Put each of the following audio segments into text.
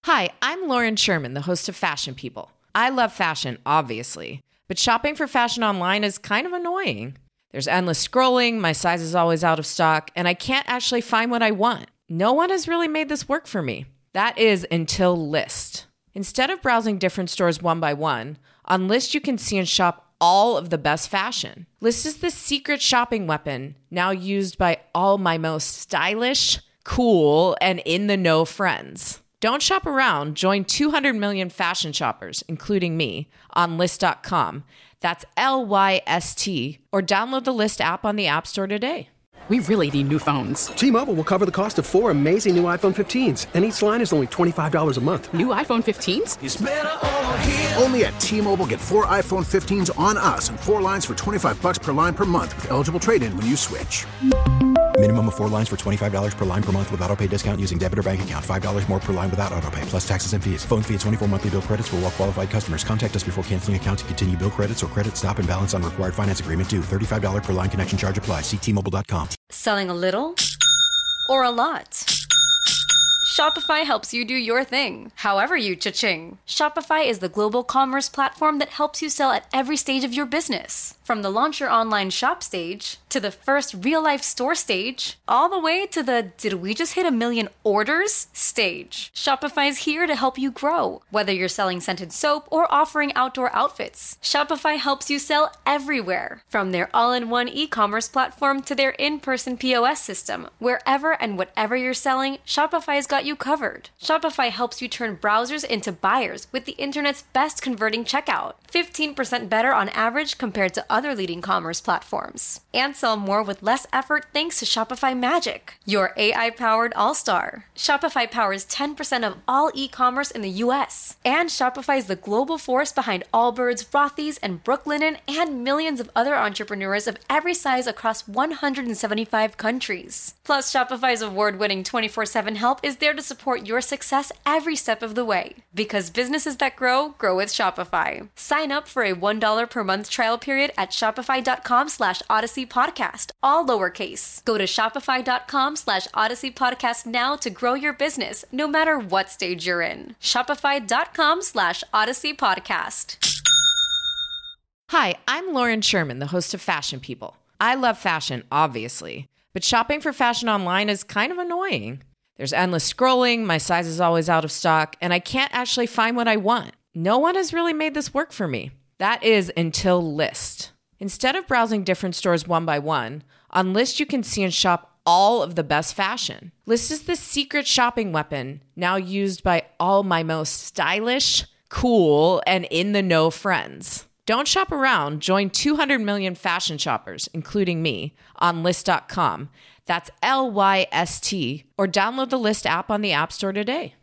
Hi, I'm Lauren Sherman, the host of Fashion People. I love fashion, obviously, but shopping for fashion online is kind of annoying. There's endless scrolling, my size is always out of stock, and I can't actually find what I want. No one has really made this work for me. That is until Lyst. Instead of browsing different stores one by one, on Lyst you can see and shop all of the best fashion. Lyst is the secret shopping weapon, now used by all my most stylish, cool, and in-the-know friends. Don't shop around. Join 200 million fashion shoppers, including me, on Lyst.com. That's Lyst, or download the Lyst app on the App Store today. We really need new phones. T-Mobile will cover the cost of 4 amazing new iPhone 15s, and each line is only $25 a month. New iPhone 15s? It's better over here. Only at T-Mobile, get 4 iPhone 15s on us and 4 lines for $25 per line per month with eligible trade-in when you switch. Minimum of 4 lines for $25 per line per month with autopay discount using debit or bank account. $5 more per line without autopay, plus taxes and fees. Phone fee at 24 monthly bill credits for well-qualified customers. Contact us before canceling account to continue bill credits or credit stop and balance on required finance agreement due. $35 per line connection charge applies. See T-Mobile.com. Selling a little or a lot? Shopify helps you do your thing, however you cha-ching. Shopify is the global commerce platform that helps you sell at every stage of your business. From the launch your online shop stage, to the first real-life store stage, all the way to the did we just hit 1 million orders stage. Shopify's here to help you grow. Whether you're selling scented soap or offering outdoor outfits, Shopify helps you sell everywhere. From their all-in-one e-commerce platform to their in-person POS system, wherever and whatever you're selling, Shopify's got you covered. Shopify helps you turn browsers into buyers with the internet's best converting checkout. 15% better on average compared to other leading commerce platforms. And sell more with less effort thanks to Shopify Magic, your AI-powered all-star. Shopify powers 10% of all e-commerce in the US. And Shopify is the global force behind Allbirds, Rothy's, and Brooklinen, and millions of other entrepreneurs of every size across 175 countries. Plus, Shopify's award-winning 24/7 help is there to support your success every step of the way. Because businesses that grow, grow with Shopify. Sign up for a $1 per month trial period at shopify.com/Odyssey Podcast, all lowercase. Go to shopify.com/Odyssey Podcast now to grow your business, no matter what stage you're in. Shopify.com/Odyssey Podcast. Hi, I'm Lauren Sherman, the host of Fashion People. I love fashion, obviously, but shopping for fashion online is kind of annoying. There's endless scrolling, my size is always out of stock, and I can't actually find what I want. No one has really made this work for me. That is until Lyst. Instead of browsing different stores one by one, on Lyst you can see and shop all of the best fashion. Lyst is the secret shopping weapon, now used by all my most stylish, cool, and in-the-know friends. Don't shop around. Join 200 million fashion shoppers, including me, on Lyst.com. That's Lyst, or download the Lyst app on the App Store today.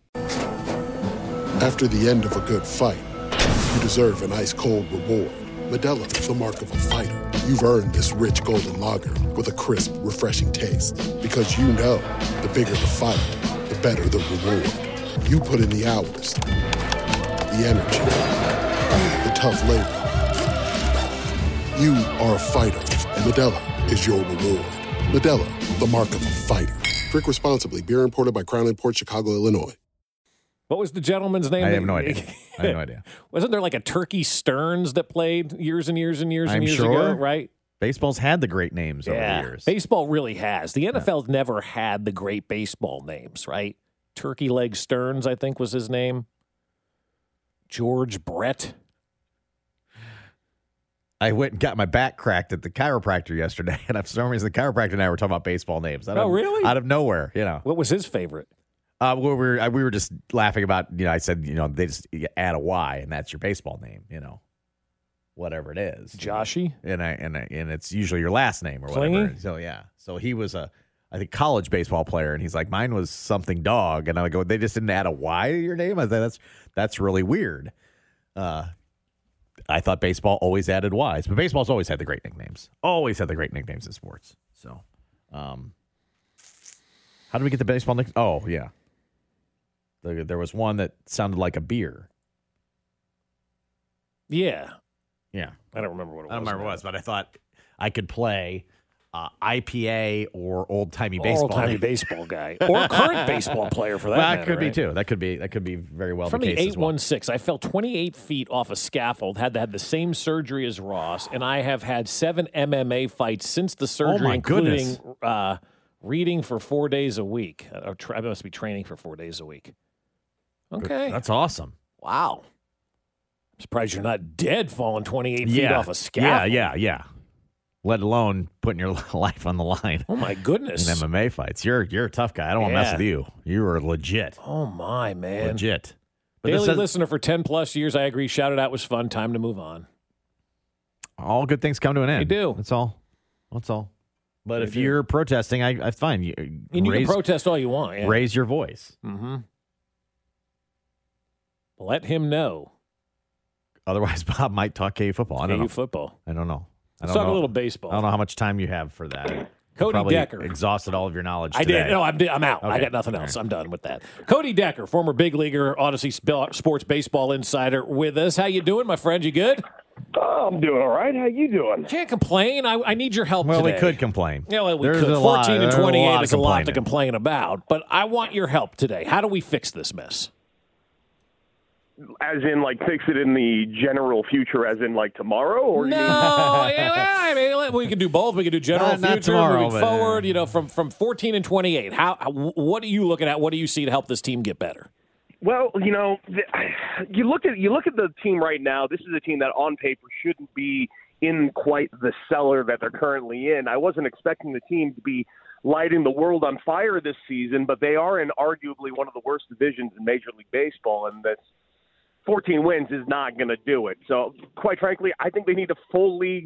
After the end of a good fight, you deserve an ice-cold reward. Modelo is the mark of a fighter. You've earned this rich golden lager with a crisp, refreshing taste. Because you know, the bigger the fight, the better the reward. You put in the hours, the energy, the tough labor. You are a fighter, and Modelo is your reward. Modelo, the mark of a fighter. Drink responsibly. Beer imported by Crown Imports, Chicago, Illinois. What was the gentleman's name? I have no idea. I have no idea. Wasn't there like a Turkey Stearns that played years and years and years and I'm years sure. ago, right? Baseball's had the great names over the years. Baseball really has. The NFL's never had the great baseball names, right? Turkey Leg Stearns, I think, was his name. George Brett. I went and got my back cracked at the chiropractor yesterday, and for some reason the chiropractor and I were talking about baseball names. Really? Out of nowhere, you know. What was his favorite? We were just laughing about, I said, they just add a Y, and that's your baseball name, whatever it is. Joshy? And it's usually your last name or whatever. Klingy? So, yeah. So he was I think, college baseball player, and he's like, mine was something dog. And I go, they just didn't add a Y to your name? I said, that's really weird. I thought baseball always added Ys, but baseball's always had the great nicknames. Always had the great nicknames in sports. So, how did we get the baseball nickname? Oh, yeah. There was one that sounded like a beer. Yeah. Yeah. I don't remember what it was. I don't remember what it was, but I thought I could play IPA or old-timey baseball. Old-timey baseball guy. Or current baseball player for that matter. That could be, right? too. That could be very well From the the case as well. 816, I fell 28 feet off a scaffold, had to have the same surgery as Ross, and I have had 7 MMA fights since the surgery, my including goodness. reading for 4 days a week. I must be training for 4 days a week. Okay. That's awesome. Wow. I'm surprised you're not dead falling 28 feet off a scaffold. Yeah. Let alone putting your life on the line. Oh, my goodness. In MMA fights. You're a tough guy. I don't want to mess with you. You are legit. Oh, my, man. Legit. But Daily listener for 10-plus years. I agree. Shout it out was fun. Time to move on. All good things come to an end. They do. That's all. But if you're protesting, I fine. You can protest all you want. Yeah. Raise your voice. Mm-hmm. Let him know. Otherwise, Bob might talk KU football. I don't know. Football. I don't know. Let's talk a little baseball. I don't know how much time you have for that. Cody probably Decker. Exhausted all of your knowledge I today. did. No, I'm out. Okay. I got nothing else. I'm done with that. Cody Decker, former big leaguer, Odyssey Sports Baseball Insider with us. How you doing, my friend? You good? I'm doing all right. How you doing? Can't complain. I need your help today. Well, we could complain. Yeah, well, we There's could. a lot- 14 and there's a 28 lot is a lot to complaining. complain about, but I want your help today. How do we fix this mess? As in, like, fix it in the general future, as in, like, tomorrow? Or No, I mean, we can do both. We can do general Not future, tomorrow, moving but, forward. From 14 and 28. What are you looking at? What do you see to help this team get better? Well, you look at the team right now. This is a team that, on paper, shouldn't be in quite the cellar that they're currently in. I wasn't expecting the team to be lighting the world on fire this season, but they are in arguably one of the worst divisions in Major League Baseball, and that's 14 wins is not going to do it. So, quite frankly, I think they need to fully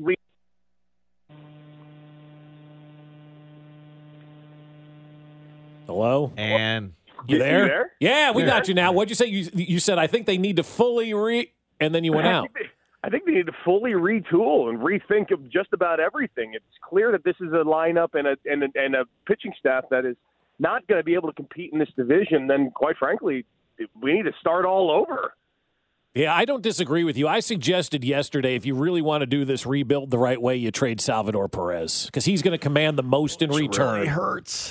Hello? And you there? You there? Yeah, we got you now. What'd you say? You said, I think they need to fully and then you went out. I think they need to fully retool and rethink of just about everything. It's clear that this is a lineup and a pitching staff that is not going to be able to compete in this division. Then, quite frankly, we need to start all over. Yeah, I don't disagree with you. I suggested yesterday, if you really want to do this rebuild the right way, you trade Salvador Perez because he's going to command the most in return. Really hurts.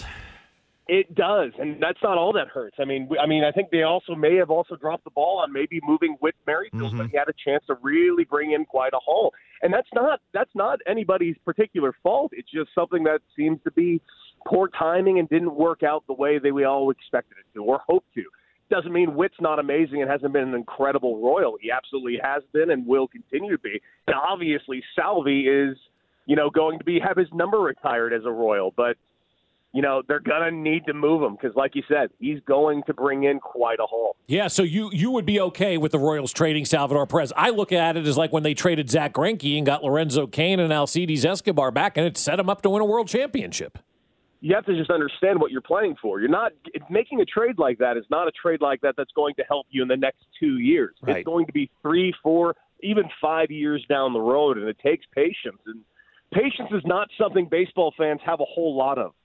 It does, and that's not all that hurts. I mean, I think they may have dropped the ball on maybe moving Whit Merrifield, but he had a chance to really bring in quite a haul. And that's not anybody's particular fault. It's just something that seems to be poor timing and didn't work out the way we all expected it to or hoped to. Doesn't mean Whit's not amazing and hasn't been an incredible Royal. He absolutely has been and will continue to be. And obviously, Salvi is, going to have his number retired as a Royal. But, they're going to need to move him because, like you said, he's going to bring in quite a haul. Yeah, so you would be okay with the Royals trading Salvador Perez. I look at it as like when they traded Zach Greinke and got Lorenzo Cain and Alcides Escobar back, and it set him up to win a world championship. You have to just understand what you're playing for. You're not making a trade like that is not a trade like that that's going to help you in the next 2 years. Right. It's going to be 3, 4, even 5 years down the road, and it takes patience. And patience is not something baseball fans have a whole lot of.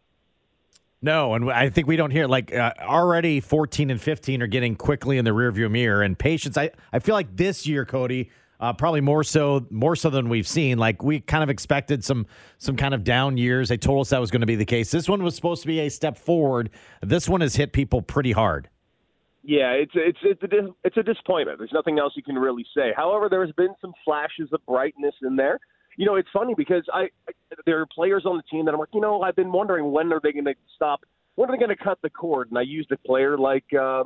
No, and I think we don't hear already 14 and 15 are getting quickly in the rearview mirror, and patience. I feel like this year, Cody, probably more so than we've seen. Like we kind of expected some kind of down years. They told us that was going to be the case. This one was supposed to be a step forward. This one has hit people pretty hard. Yeah, it's a disappointment. There's nothing else you can really say. However, there has been some flashes of brightness in there. It's funny because there are players on the team that I'm like, I've been wondering when are they going to stop? When are they going to cut the cord? And I used a player like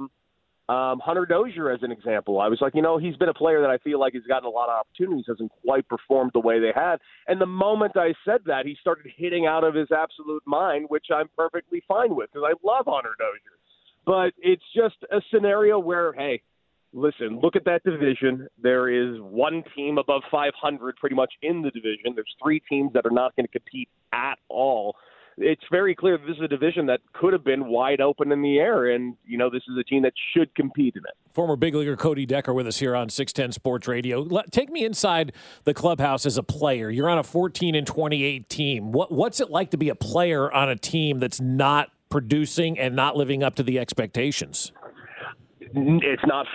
Hunter Dozier as an example. I was like, he's been a player that I feel like has gotten a lot of opportunities, hasn't quite performed the way they had. And the moment I said that, he started hitting out of his absolute mind, which I'm perfectly fine with because I love Hunter Dozier. But it's just a scenario where, hey, listen, look at that division. There is one team above 500 pretty much in the division. There's 3 teams that are not going to compete at all. It's very clear that this is a division that could have been wide open in the air, and, this is a team that should compete in it. Former big leaguer Cody Decker with us here on 610 Sports Radio. Take me inside the clubhouse as a player. You're on a 14 and 28 team. What's it like to be a player on a team that's not producing and not living up to the expectations? It's not fun.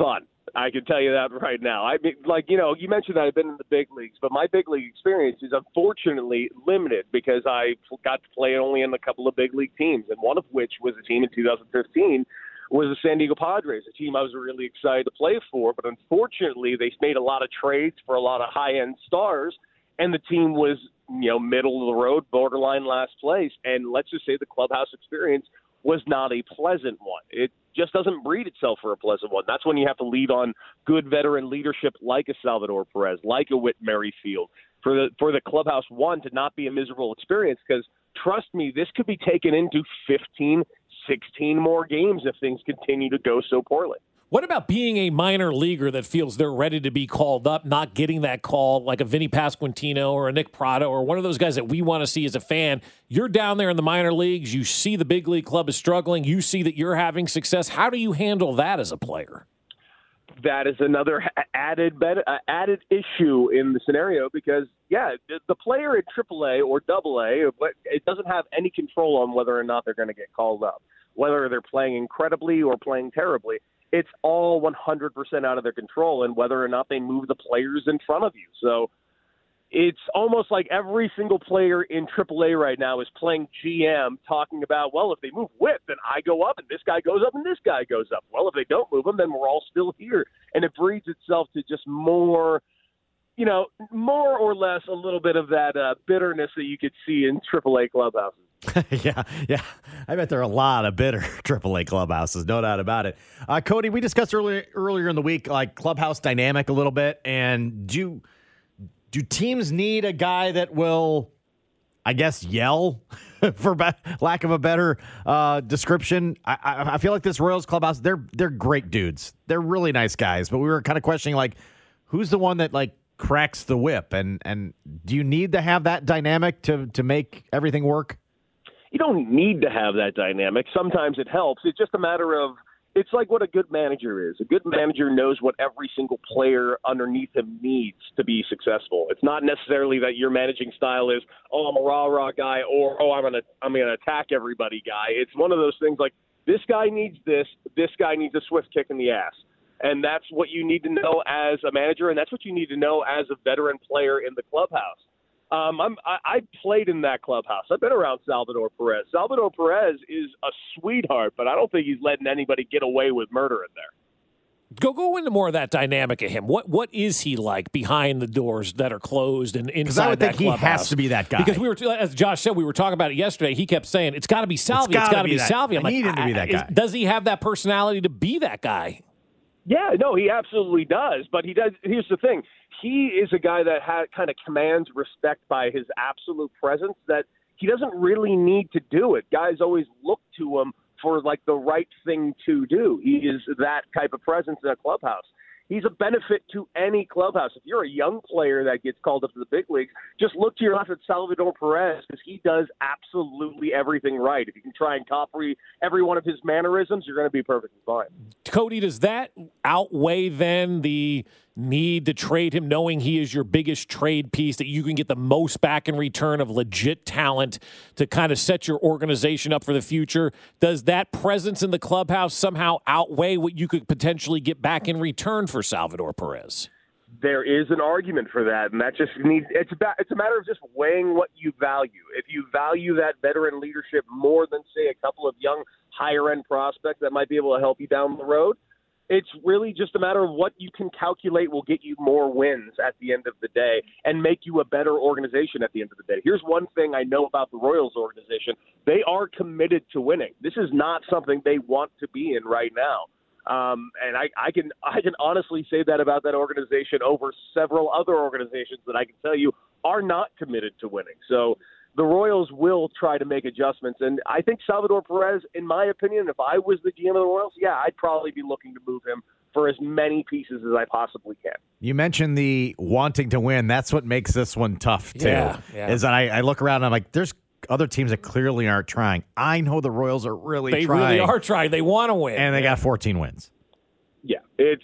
I can tell you that right now. I mean, you mentioned that I've been in the big leagues, but my big league experience is unfortunately limited because I got to play only in a couple of big league teams, and one of which was a team in 2015 was the San Diego Padres, a team I was really excited to play for. But unfortunately, they made a lot of trades for a lot of high-end stars, and the team was, middle of the road, borderline last place. And let's just say the clubhouse experience was not a pleasant one. It just doesn't breed itself for a pleasant one. That's when you have to lead on good veteran leadership like a Salvador Perez, like a Whit Merrifield, for the clubhouse one to not be a miserable experience. Because trust me, this could be taken into 15, 16 more games if things continue to go so poorly. What about being a minor leaguer that feels they're ready to be called up, not getting that call, like a Vinny Pasquantino or a Nick Pratto or one of those guys that we want to see as a fan? You're down there in the minor leagues. You see the big league club is struggling. You see that you're having success. How do you handle that as a player? That is another added issue in the scenario because, the player at AAA or AA, it doesn't have any control on whether or not they're going to get called up, whether they're playing incredibly or playing terribly. It's all 100% out of their control, and whether or not they move the players in front of you. So it's almost like every single player in AAA right now is playing GM, talking about, well, if they move Whit, then I go up, and this guy goes up, and this guy goes up. Well, if they don't move him, then we're all still here. And it breeds itself to just more or less a little bit of that bitterness that you could see in AAA clubhouses. Yeah. I bet there are a lot of bitter AAA clubhouses, no doubt about it. Cody, we discussed earlier in the week, like clubhouse dynamic a little bit, and do teams need a guy that will, I guess, yell, for lack of a better description? I feel like this Royals clubhouse, they're great dudes. They're really nice guys, but we were kind of questioning, like, who's the one that, like, cracks the whip, and do you need to have that dynamic to make everything work? You don't need to have that dynamic. Sometimes it helps. It's just a matter of, it's like what a good manager is. A good manager knows what every single player underneath him needs to be successful. It's not necessarily that your managing style is, I'm a rah-rah guy, or, I'm gonna attack everybody guy. It's one of those things like, this guy needs this guy needs a swift kick in the ass. And that's what you need to know as a manager, and that's what you need to know as a veteran player in the clubhouse. I played in that clubhouse. I've been around Salvador Perez. Salvador Perez is a sweetheart, but I don't think he's letting anybody get away with murder in there. Go into more of that dynamic of him. What is he like behind the doors that are closed and inside that clubhouse? Because I would think he has to be that guy. Because as Josh said, we were talking about it yesterday. He kept saying, it's got to be Salvi. It's got to be Salvi. I'm like, I need him to be that guy. Does he have that personality to be that guy? Yeah, no, he absolutely does. But he does. Here's the thing. He is a guy that kind of commands respect by his absolute presence, that he doesn't really need to do it. Guys always look to him for, like, the right thing to do. He is that type of presence in a clubhouse. He's a benefit to any clubhouse. If you're a young player that gets called up to the big leagues, just look to your left at Salvador Perez, because he does absolutely everything right. If you can try and copy every one of his mannerisms, you're going to be perfectly fine. Cody, does that outweigh then the need to trade him, knowing he is your biggest trade piece, that you can get the most back in return of legit talent to kind of set your organization up for the future? Does that presence in the clubhouse somehow outweigh what you could potentially get back in return for Salvador Perez? There is an argument for that, and that just needs. It's a matter of just weighing what you value. If you value that veteran leadership more than, say, a couple of young higher end prospects that might be able to help you down the road, it's really just a matter of what you can calculate will get you more wins at the end of the day and make you a better organization at the end of the day. Here's one thing I know about the Royals organization. They are committed to winning. This is not something they want to be in right now. And I can honestly say that about that organization over several other organizations that I can tell you are not committed to winning. So the Royals will try to make adjustments. And I think Salvador Perez, in my opinion, if I was the GM of the Royals, I'd probably be looking to move him for as many pieces as I possibly can. You mentioned the wanting to win. That's what makes this one tough, too. Yeah. Is that I look around and I'm like, there's other teams that clearly aren't trying. I know the Royals are really trying. They really are trying. They want to win. And they got 14 wins. Yeah, it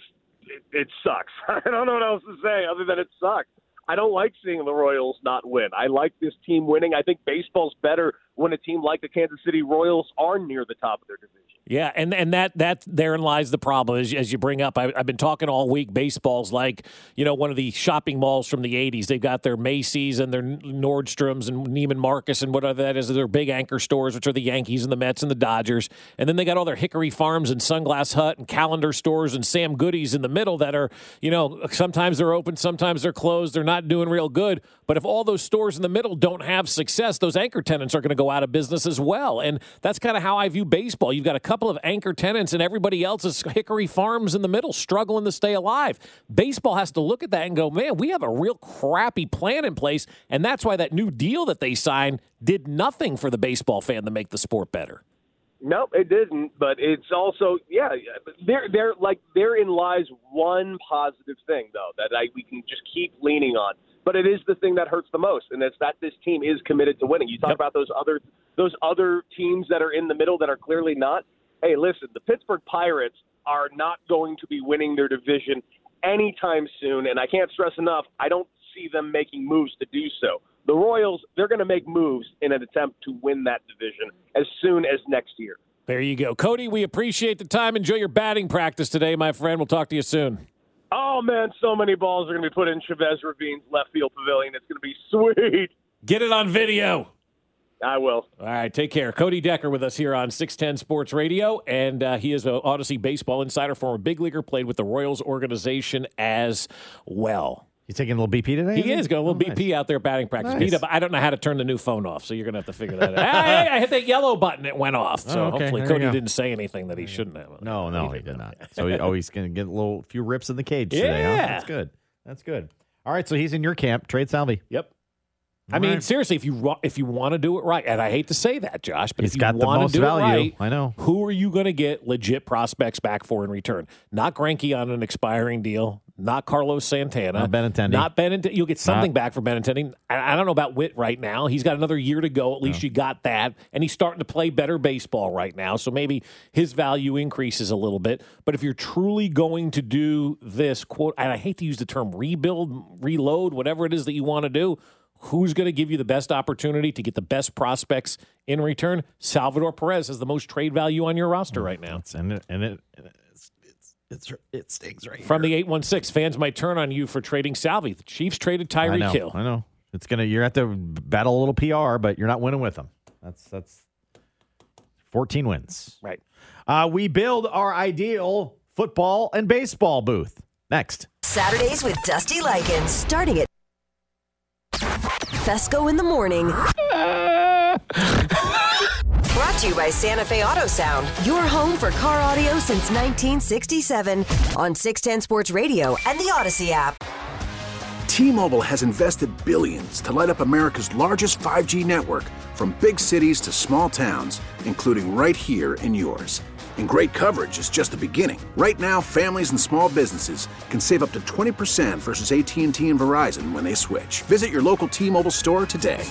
sucks. I don't know what else to say other than it sucks. I don't like seeing the Royals not win. I like this team winning. I think baseball's better when a team like the Kansas City Royals are near the top of their division. Yeah, and that therein lies the problem, as you bring up. I've been talking all week. Baseball's like, one of the shopping malls from the 80s. They've got their Macy's and their Nordstroms and Neiman Marcus and whatever that is, their big anchor stores, which are the Yankees and the Mets and the Dodgers. And then they got all their Hickory Farms and Sunglass Hut and calendar stores and Sam Goodies in the middle that are, sometimes they're open, sometimes they're closed. They're not doing real good. But if all those stores in the middle don't have success, those anchor tenants are going to go out of business as well. And that's kind of how I view baseball. You've got a couple of anchor tenants and everybody else is Hickory Farms in the middle struggling to stay alive. Baseball has to look at that and go, man, we have a real crappy plan in place. And that's why that new deal that they signed did nothing for the baseball fan to make the sport better. No, it didn't. But it's also, therein lies one positive thing, though, that we can just keep leaning on. But it is the thing that hurts the most, and it's that this team is committed to winning. You talk about those other teams that are in the middle that are clearly not. Hey, listen, the Pittsburgh Pirates are not going to be winning their division anytime soon, and I can't stress enough, I don't see them making moves to do so. The Royals, they're going to make moves in an attempt to win that division as soon as next year. There you go. Cody, we appreciate the time. Enjoy your batting practice today, my friend. We'll talk to you soon. Oh, man, so many balls are going to be put in Chavez Ravine's left field pavilion. It's going to be sweet. Get it on video. I will. All right, take care. Cody Decker with us here on 610 Sports Radio, and he is an Odyssey baseball insider, former big leaguer, played with the Royals organization as well. He's taking a little BP today? He is. Got a little BP out there batting practice. Nice. Beat up. I don't know how to turn the new phone off, so you're going to have to figure that out. I hit that yellow button. It went off. So hopefully Cody didn't say anything that he shouldn't have. No, he did not. So he's going to get a few rips in the cage today. Huh? That's good. All right, so he's in your camp. Trade Salvi. Yep. I mean, seriously, if you want to do it right, and I hate to say that, Josh, but he's if you want to do value. it right, I know. Who are you going to get legit prospects back for in return? Not Greinke on an expiring deal, not Carlos Santana, not Benintendi. You'll get something back for Benintendi. I don't know about Witt right now. He's got another year to go. At least you got that, and he's starting to play better baseball right now. So maybe his value increases a little bit. But if you're truly going to do this quote, and I hate to use the term rebuild, reload, whatever it is that you want to do. Who's going to give you the best opportunity to get the best prospects in return? Salvador Perez has the most trade value on your roster right now. It stings right From the 816, fans might turn on you for trading Salvi. The Chiefs traded Tyreek Hill. I know. You're going to have to battle a little PR, but you're not winning with them. That's 14 wins. Right. We build our ideal football and baseball booth. Next. Saturdays with Dusty Likens, starting at Fesco in the morning. Brought to you by Santa Fe Auto Sound, your home for car audio since 1967 on 610 Sports Radio and the Odyssey app. T-Mobile has invested billions to light up America's largest 5G network, from big cities to small towns, including right here in yours. And great coverage is just the beginning. Right now, families and small businesses can save up to 20% versus AT&T and Verizon when they switch. Visit your local T-Mobile store today.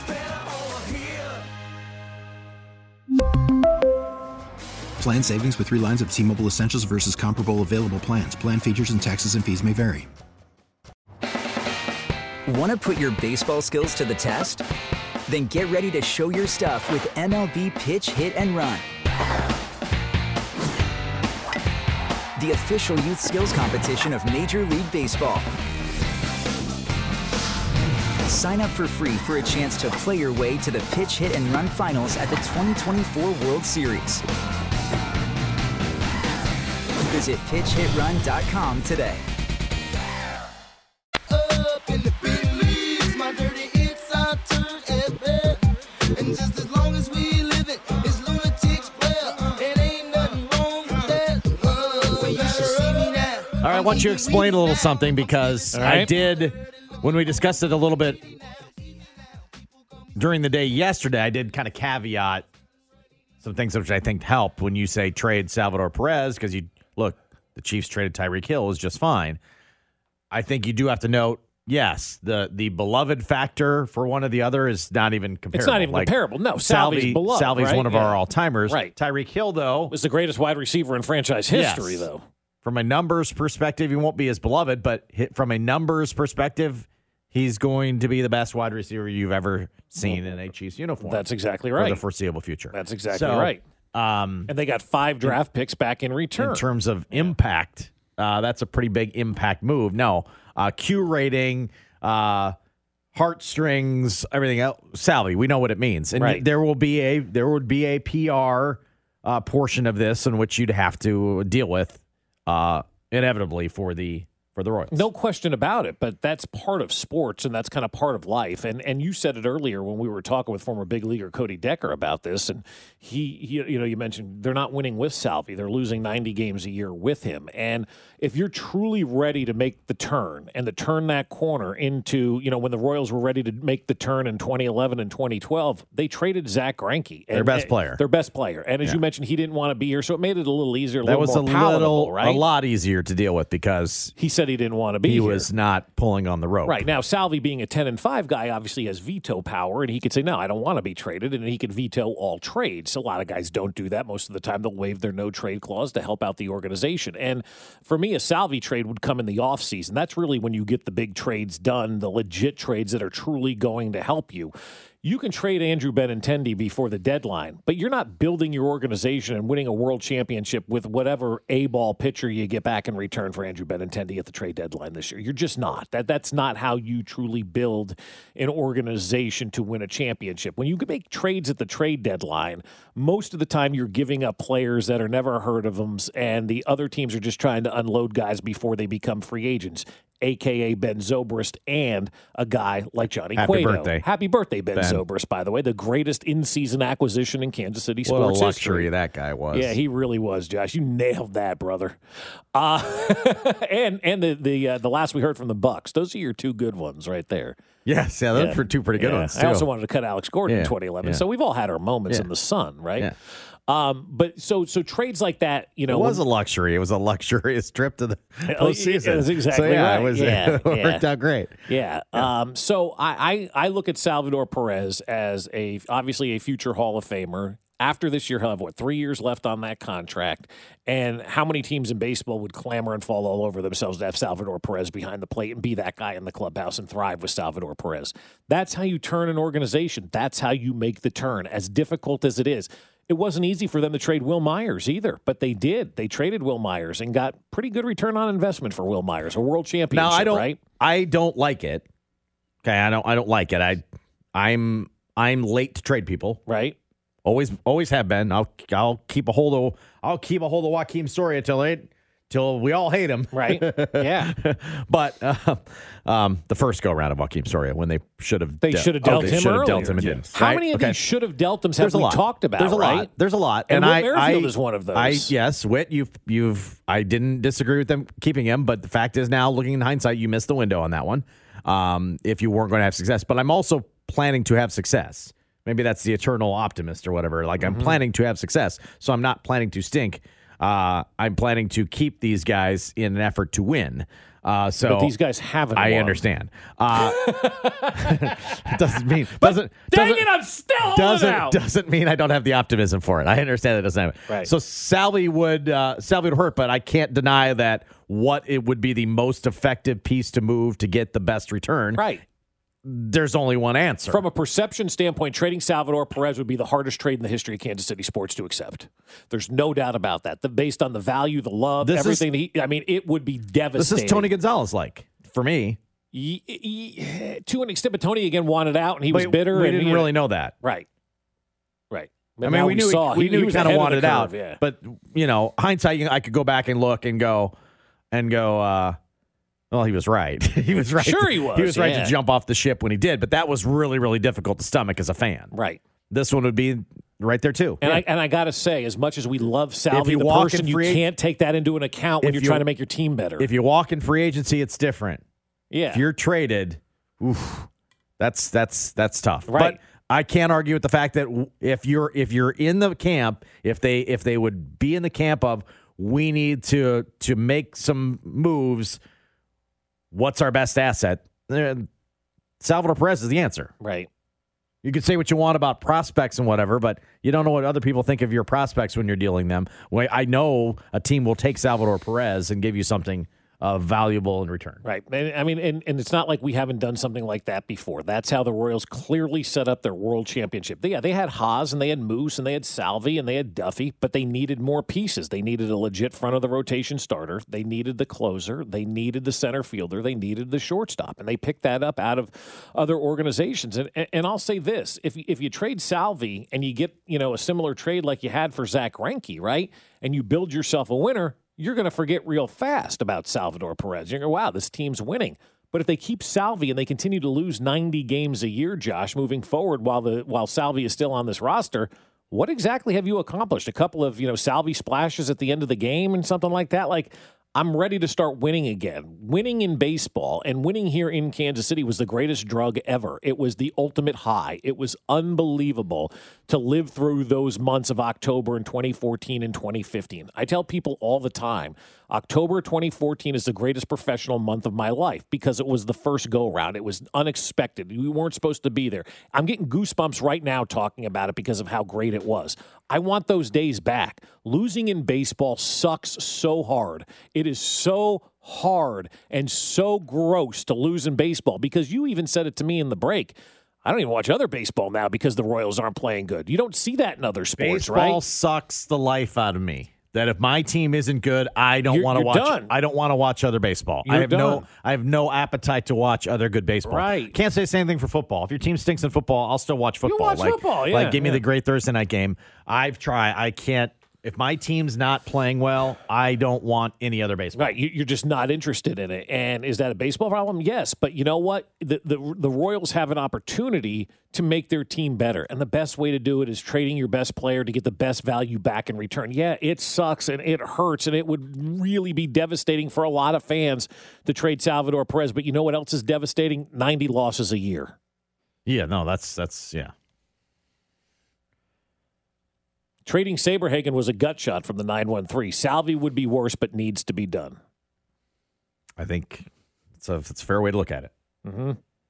Plan savings with 3 lines of T-Mobile Essentials versus comparable available plans. Plan features and taxes and fees may vary. Want to put your baseball skills to the test? Then get ready to show your stuff with MLB Pitch, Hit, and Run. The official youth skills competition of Major League Baseball. Sign up for free for a chance to play your way to the Pitch, Hit, and Run finals at the 2024 World Series. Visit pitchhitrun.com today. All right, I want you to explain a little something because I did, when we discussed it a little bit during the day yesterday, I did kind of caveat some things which I think help when you say trade Salvador Perez, because look, the Chiefs traded Tyreek Hill is just fine. I think you do have to note, yes, the beloved factor for one or the other is not even comparable. It's not even comparable. No, Salvi's beloved. Salvi's right? one of our all-timers. Right. Tyreek Hill, though, was the greatest wide receiver in franchise history, though. From a numbers perspective, he won't be as beloved, but from a numbers perspective, he's going to be the best wide receiver you've ever seen in a Chiefs uniform. That's exactly right. For the foreseeable future. That's exactly right. And they got 5 draft picks back in return. In terms of impact, that's a pretty big impact move. No, Q rating, heartstrings, everything else. Salvi, we know what it means, and there would be a PR portion of this in which you'd have to deal with inevitably for the Royals. No question about it, but that's part of sports, and that's kind of part of life. And you said it earlier when we were talking with former big leaguer Cody Decker about this, and he you mentioned they're not winning with Salvi. They're losing 90 games a year with him. And if you're truly ready to make the turn and to turn that corner into, when the Royals were ready to make the turn in 2011 and 2012, they traded Zach Greinke. Their best player. Their best player. And as you mentioned, he didn't want to be here, so it made it a little easier, a more palatable, right? A lot easier to deal with because he said he didn't want to be here. He was not pulling on the rope. Right. Now, Salvi being a 10-5 guy obviously has veto power, and he could say, no, I don't want to be traded, and he could veto all trades. A lot of guys don't do that. Most of the time, they'll waive their no-trade clause to help out the organization. And for me, a Salvi trade would come in the offseason. That's really when you get the big trades done, the legit trades that are truly going to help you. You can trade Andrew Benintendi before the deadline, but you're not building your organization and winning a world championship with whatever A-ball pitcher you get back in return for Andrew Benintendi at the trade deadline this year. You're just not. That's not how you truly build an organization to win a championship. When you make trades at the trade deadline, most of the time you're giving up players that are never heard of them, and the other teams are just trying to unload guys before they become free agents, a.k.a. Ben Zobrist, and a guy like Johnny Cueto. Birthday. Happy birthday, Ben Zobrist, by the way. The greatest in-season acquisition in Kansas City sports history. What a luxury history. that guy was. Yeah, he really was, Josh. You nailed that, brother. And the last we heard from the Bucks. Those are your 2 good ones right there. Yes, those were 2 pretty good ones, too. I also wanted to cut Alex Gordon in 2011. So we've all had our moments in the sun, right? Yeah. But so trades like that, it was a luxury. It was a luxurious trip to the postseason. That's exactly right. It worked out great. Yeah. So I look at Salvador Perez as obviously a future Hall of Famer. After this year, he'll have, 3 years left on that contract? And how many teams in baseball would clamor and fall all over themselves to have Salvador Perez behind the plate and be that guy in the clubhouse and thrive with Salvador Perez? That's how you turn an organization. That's how you make the turn, as difficult as it is. It wasn't easy for them to trade Will Myers either, but they did. They traded Will Myers and got pretty good return on investment for Will Myers, a world championship, right? I don't like it. Okay, I don't like it. I'm late to trade people. Right. Always have been. I'll keep a hold of Joakim Soria till we all hate him. Right. Yeah. But the first go round of Joakim Soria, when they should have dealt him earlier. Yes. How many of these should have dealt him have we talked about? There's a lot. And Whit Merrifield is one of those. Yes, Whit, I didn't disagree with them keeping him, but the fact is now, looking in hindsight, you missed the window on that one. If you weren't going to have success, but I'm also planning to have success. Maybe that's the eternal optimist or whatever. Like, I'm planning to have success, so I'm not planning to stink. I'm planning to keep these guys in an effort to win. But these guys haven't. I won. understand. Doesn't mean doesn't mean I don't have the optimism for it. I understand that doesn't happen. Right. So Salvi would hurt, but I can't deny that what it would be the most effective piece to move to get the best return. Right. There's only one answer. From a perception standpoint, trading Salvador Perez would be the hardest trade in the history of Kansas City sports to accept. There's no doubt about that. Based on the value, the love, everything. It would be devastating. This is Tony Gonzalez like, for me. To an extent, but Tony again wanted out, and he was bitter. We didn't really know that. Right. But we knew he kind of wanted out. Yeah. But, hindsight, I could go back and look and go, well, he was right. He was right. Sure he was. He was right to jump off the ship when he did, but that was really, really difficult to stomach as a fan. Right. This one would be right there, too. And I got to say, as much as we love Salvi, the person, you can't take that into an account when you're trying to make your team better. If you walk in free agency, it's different. Yeah. If you're traded, that's tough. Right. But I can't argue with the fact that if you're in the camp, if they would be in the camp of, we need to make some moves. What's our best asset? Salvador Perez is the answer. Right. You can say what you want about prospects and whatever, but you don't know what other people think of your prospects when you're dealing them. Well, I know a team will take Salvador Perez and give you something valuable in return. Right. I mean, and it's not like we haven't done something like that before. That's how the Royals clearly set up their world championship. They had Haas and they had Moose and they had Salvi and they had Duffy, but they needed more pieces. They needed a legit front of the rotation starter. They needed the closer. They needed the center fielder. They needed the shortstop. And they picked that up out of other organizations. And I'll say this, if you trade Salvi and you get, a similar trade like you had for Zach Greinke, right? And you build yourself a winner, you're going to forget real fast about Salvador Perez. You're going to go, wow, this team's winning. But if they keep Salvi and they continue to lose 90 games a year, Josh, moving forward while Salvi is still on this roster, what exactly have you accomplished? A couple of, Salvi splashes at the end of the game and something like that? Like, I'm ready to start winning again. Winning in baseball and winning here in Kansas City was the greatest drug ever. It was the ultimate high. It was unbelievable to live through those months of October in 2014 and 2015. I tell people all the time, October 2014 is the greatest professional month of my life because it was the first go-around. It was unexpected. We weren't supposed to be there. I'm getting goosebumps right now talking about it because of how great it was. I want those days back. Losing in baseball sucks so hard. It is so hard and so gross to lose in baseball because you even said it to me in the break. I don't even watch other baseball now because the Royals aren't playing good. You don't see that in other sports, right? Baseball sucks the life out of me. That if my team isn't good, I don't want to watch. Done. I don't want to watch other baseball. I have no appetite to watch other good baseball. Right. Can't say the same thing for football. If your team stinks in football, I'll still watch football. You watch football, yeah. Like give me the great Thursday night game. I've tried. I can't. If my team's not playing well, I don't want any other baseball. Right, you're just not interested in it. And is that a baseball problem? Yes, but you know what? The Royals have an opportunity to make their team better, and the best way to do it is trading your best player to get the best value back in return. Yeah, it sucks and it hurts, and it would really be devastating for a lot of fans to trade Salvador Perez. But you know what else is devastating? 90 losses a year. Yeah, no, that's yeah. Trading Saberhagen was a gut shot from the 913. Salvi would be worse, but needs to be done. I think it's a fair way to look at it. Mm-hmm.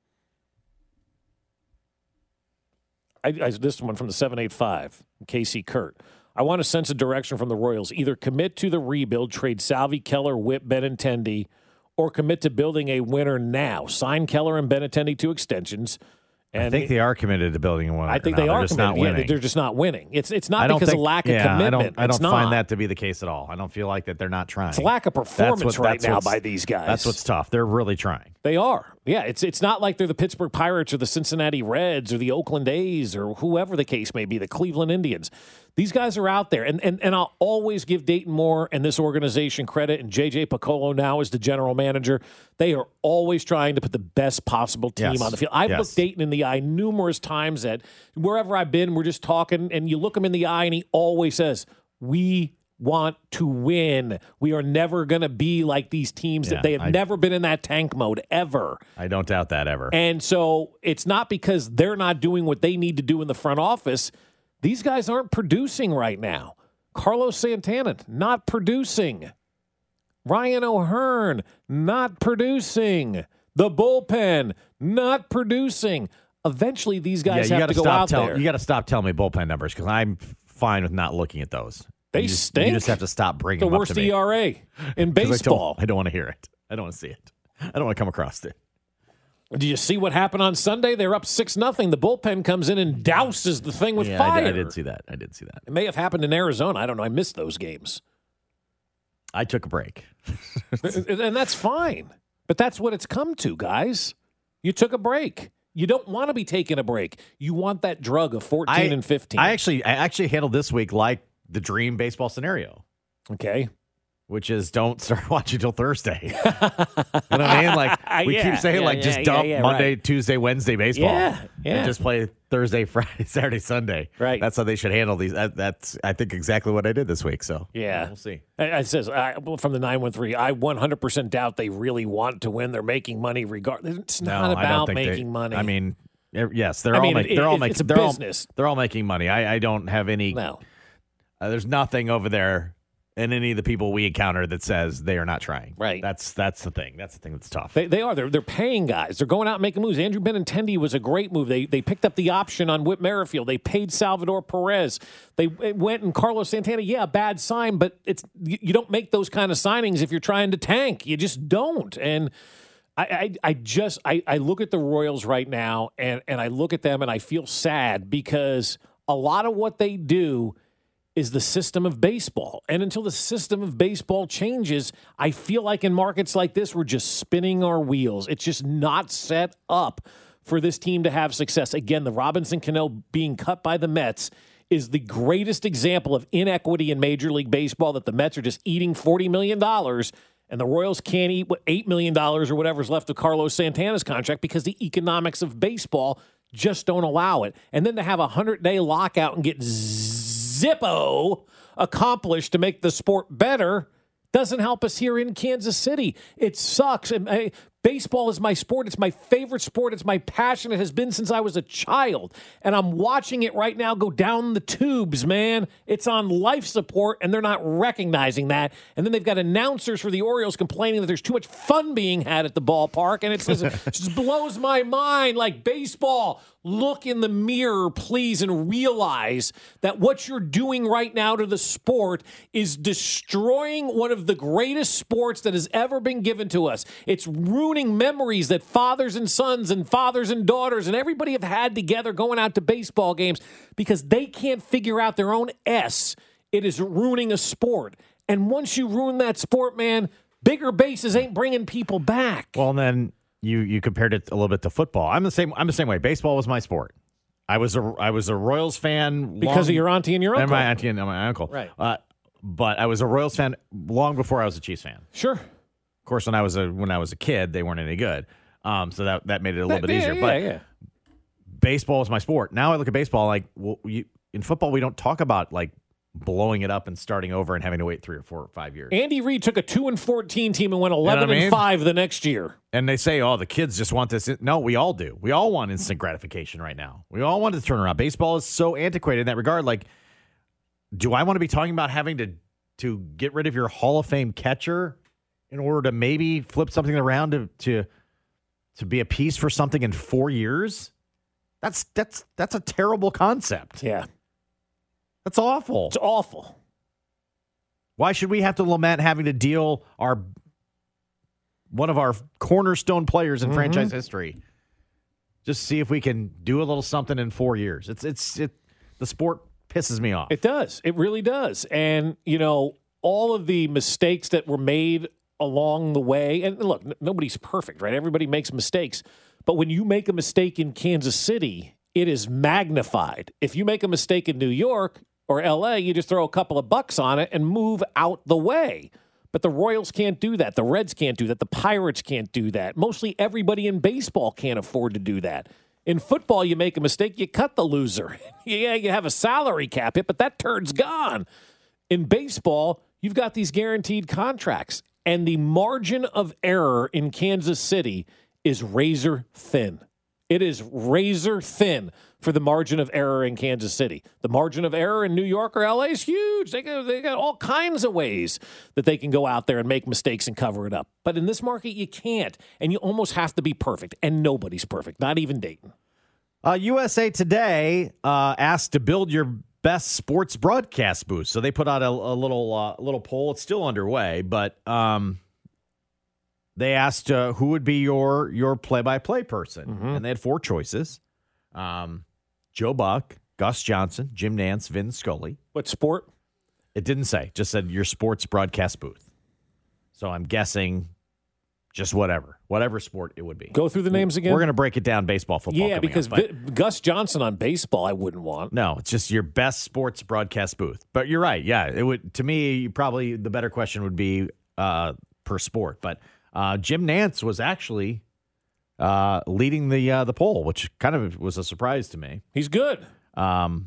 This one from the 785, Casey Kurt. I want a sense of direction from the Royals. Either commit to the rebuild, trade Salvi, Keller, Whip, Benintendi, or commit to building a winner now. Sign Keller and Benintendi to extensions. And I think they are committed to building a winner. I think they are just committed. not winning. Yeah, they're just not winning. It's not because of lack of commitment. I don't find that to be the case at all. I don't feel like that they're not trying. It's lack of performance right now by these guys. That's what's tough. They're really trying. They are. Yeah, it's not like they're the Pittsburgh Pirates or the Cincinnati Reds or the Oakland A's or whoever the case may be, the Cleveland Indians. These guys are out there, and I'll always give Dayton Moore and this organization credit, and J.J. Piccolo now is the general manager. They are always trying to put the best possible team on the field. I've looked Dayton in the eye numerous times that wherever I've been, we're just talking, and you look him in the eye, and he always says, we want to win. We are never going to be like these teams that they have never been in that tank mode ever. I don't doubt that ever. And so it's not because they're not doing what they need to do in the front office. These guys aren't producing right now. Carlos Santana, not producing. Ryan O'Hearn, not producing. The bullpen, not producing. Eventually, these guys have to go out there. You got to stop telling me bullpen numbers because I'm fine with not looking at those. They stink. You just have to stop bringing them up to me. The worst ERA in baseball. I don't want to hear it. I don't want to see it. I don't want to come across it. Did you see what happened on Sunday? They're up 6-0. The bullpen comes in and douses the thing with fire. I did see that. It may have happened in Arizona. I don't know. I missed those games. I took a break. And that's fine. But that's what it's come to, guys. You took a break. You don't want to be taking a break. You want that drug of 14 and 15. I actually handled this week like the dream baseball scenario. Okay. Which is don't start watching till Thursday. You know what I mean? Like we keep saying, just dump Monday, right. Tuesday, Wednesday baseball. And just play Thursday, Friday, Saturday, Sunday. Right. That's how they should handle these. That's I think exactly what I did this week. So we'll see. It says from the 913, I 100% doubt they really want to win. They're making money regardless. It's not about making money. I mean, yes, they're all making money. I don't have any. No. There's nothing over there and any of the people we encounter that says they are not trying. Right. That's the thing. That's the thing that's tough. They are. They're paying guys. They're going out and making moves. Andrew Benintendi was a great move. They picked up the option on Whit Merrifield. They paid Salvador Perez. They went and Carlos Santana. Yeah, bad sign, but you don't make those kind of signings if you're trying to tank. You just don't. And I look at the Royals right now, and I look at them and I feel sad because a lot of what they do is the system of baseball. And until the system of baseball changes, I feel like in markets like this, we're just spinning our wheels. It's just not set up for this team to have success. Again, the Robinson Cano being cut by the Mets is the greatest example of inequity in Major League Baseball, that the Mets are just eating $40 million and the Royals can't eat $8 million or whatever's left of Carlos Santana's contract because the economics of baseball just don't allow it. And then to have a 100-day lockout and get Zippo accomplished to make the sport better doesn't help us here in Kansas City. It sucks. And baseball is my sport. It's my favorite sport. It's my passion. It has been since I was a child. And I'm watching it right now go down the tubes, man. It's on life support, and they're not recognizing that. And then they've got announcers for the Orioles complaining that there's too much fun being had at the ballpark. And it just blows my mind. Like, baseball, look in the mirror, please, and realize that what you're doing right now to the sport is destroying one of the greatest sports that has ever been given to us. It's ruining memories that fathers and sons and fathers and daughters and everybody have had together going out to baseball games because they can't figure out their own S. It is ruining a sport. And once you ruin that sport, man, bigger bases ain't bringing people back. Well, and then you compared it a little bit to football. I'm the same way. Baseball was my sport. I was a Royals fan because of your auntie and your uncle. And my auntie and my uncle. Right. But I was a Royals fan long before I was a Chiefs fan. Sure. Of course, when I was a kid, they weren't any good. So that made it a little bit easier. But baseball is my sport. Now I look at baseball like, well, in football, we don't talk about like blowing it up and starting over and having to wait 3 or 4 or 5 years. Andy Reid took a 2-14 team and went 11-5 the next year. And they say, oh, the kids just want this. No, we all do. We all want instant gratification right now. We all want it to turn around. Baseball is so antiquated in that regard. Like, do I want to be talking about having to get rid of your Hall of Fame catcher in order to maybe flip something around to be a piece for something in 4 years? That's a terrible concept. Yeah. That's awful. It's awful. Why should we have to lament having to deal one of our cornerstone players in franchise history? Just see if we can do a little something in 4 years. The sport pisses me off. It does. It really does. And, all of the mistakes that were made along the way, and look, nobody's perfect, right? Everybody makes mistakes. But when you make a mistake in Kansas City, it is magnified. If you make a mistake in New York or L.A., you just throw a couple of bucks on it and move out the way. But the Royals can't do that. The Reds can't do that. The Pirates can't do that. Mostly everybody in baseball can't afford to do that. In football, you make a mistake, you cut the loser. Yeah, you have a salary cap hit, but that turd's gone. In baseball, you've got these guaranteed contracts, and the margin of error in Kansas City is razor thin. It is razor thin for the margin of error in Kansas City. The margin of error in New York or LA is huge. They got all kinds of ways that they can go out there and make mistakes and cover it up. But in this market, you can't. And you almost have to be perfect. And nobody's perfect, not even Dayton. USA Today asked to build your best sports broadcast booth. So they put out a little poll. It's still underway, but they asked who would be your play-by-play person, and they had 4 choices: Joe Buck, Gus Johnson, Jim Nantz, Vin Scully. What sport? It didn't say. Just said your sports broadcast booth. So I'm guessing just whatever sport it would be. Go through the names again. We're going to break it down baseball, football. Yeah, because Gus Johnson on baseball, I wouldn't want. No, it's just your best sports broadcast booth. But you're right. Yeah, it would. To me, probably the better question would be per sport. But Jim Nantz was actually leading the poll, which kind of was a surprise to me. He's good. Followed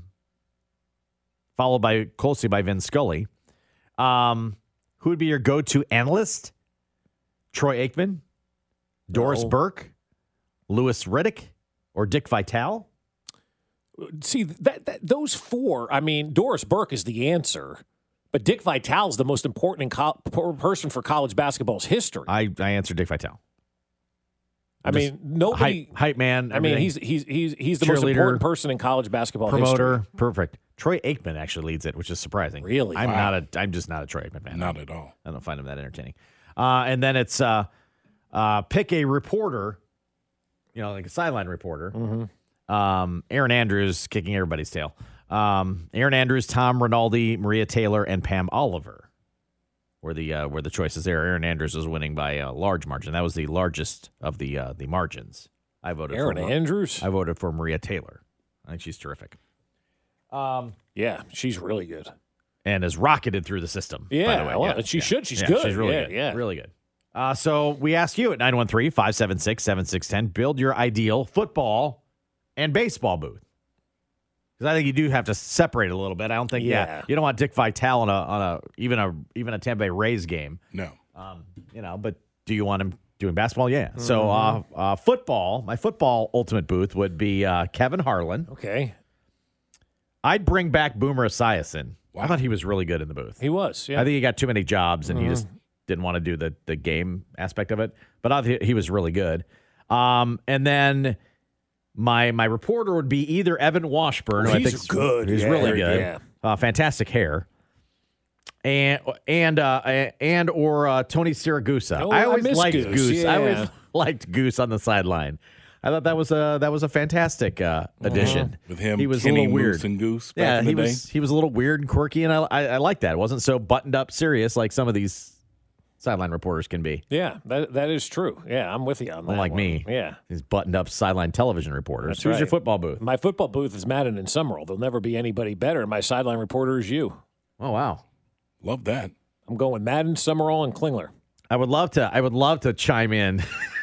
closely by Vin Scully. Who would be your go-to analyst? Troy Aikman, Doris Burke, Louis Riddick, or Dick Vitale? See, those 4, I mean, Doris Burke is the answer. But Dick Vitale's the most important person for college basketball's history. I answered Dick Vitale. I mean, nobody hype man. I mean, he's the most important person in college basketball promoter, history. Perfect. Troy Aikman actually leads it, which is surprising. Really? I'm just not a Troy Aikman fan. Not at all. I don't find him that entertaining. And then it's pick a reporter, like a sideline reporter. Mm-hmm. Aaron Andrews kicking everybody's tail. Aaron Andrews, Tom Rinaldi, Maria Taylor, and Pam Oliver were the choices there. Aaron Andrews was winning by a large margin. That was the largest of the margins. I voted Aaron for Andrews. I voted for Maria Taylor. I think she's terrific. Yeah, she's really good. And has rocketed through the system. Yeah, by the way. well, she should. She's good. She's really good. Yeah. Really good. So we ask you at 913-576-7610, build your ideal football and baseball booth. Because I think you do have to separate it a little bit. I don't think, you don't want Dick Vitale on a even a Tampa Bay Rays game. No. But do you want him doing basketball? Yeah. Mm-hmm. So football, my football ultimate booth would be Kevin Harlan. Okay. I'd bring back Boomer Esiason. Wow. I thought he was really good in the booth. He was, yeah. I think he got too many jobs, and he just didn't want to do the game aspect of it. But I thought he was really good. And then my reporter would be either Evan Washburn, who I think is good. He's really good. Yeah. Fantastic hair. And or Tony Siragusa. Oh, I always liked Goose. Goose. Yeah. I always liked Goose on the sideline. I thought that was a fantastic addition. With him, he was Kenny a little weird. Moose and Goose. Back in the day. He was a little weird and quirky, and I like that. It wasn't so buttoned up, serious like some of these sideline reporters can be. Yeah, that is true. Yeah, I'm with you on that. Unlike one. me. Yeah, these buttoned up sideline television reporters. That's Who's right. your football booth? My football booth is Madden and Summerall. There'll never be anybody better. My sideline reporter is you. Oh wow, love that. I'm going Madden, Summerall, and Klingler. I would love to chime in,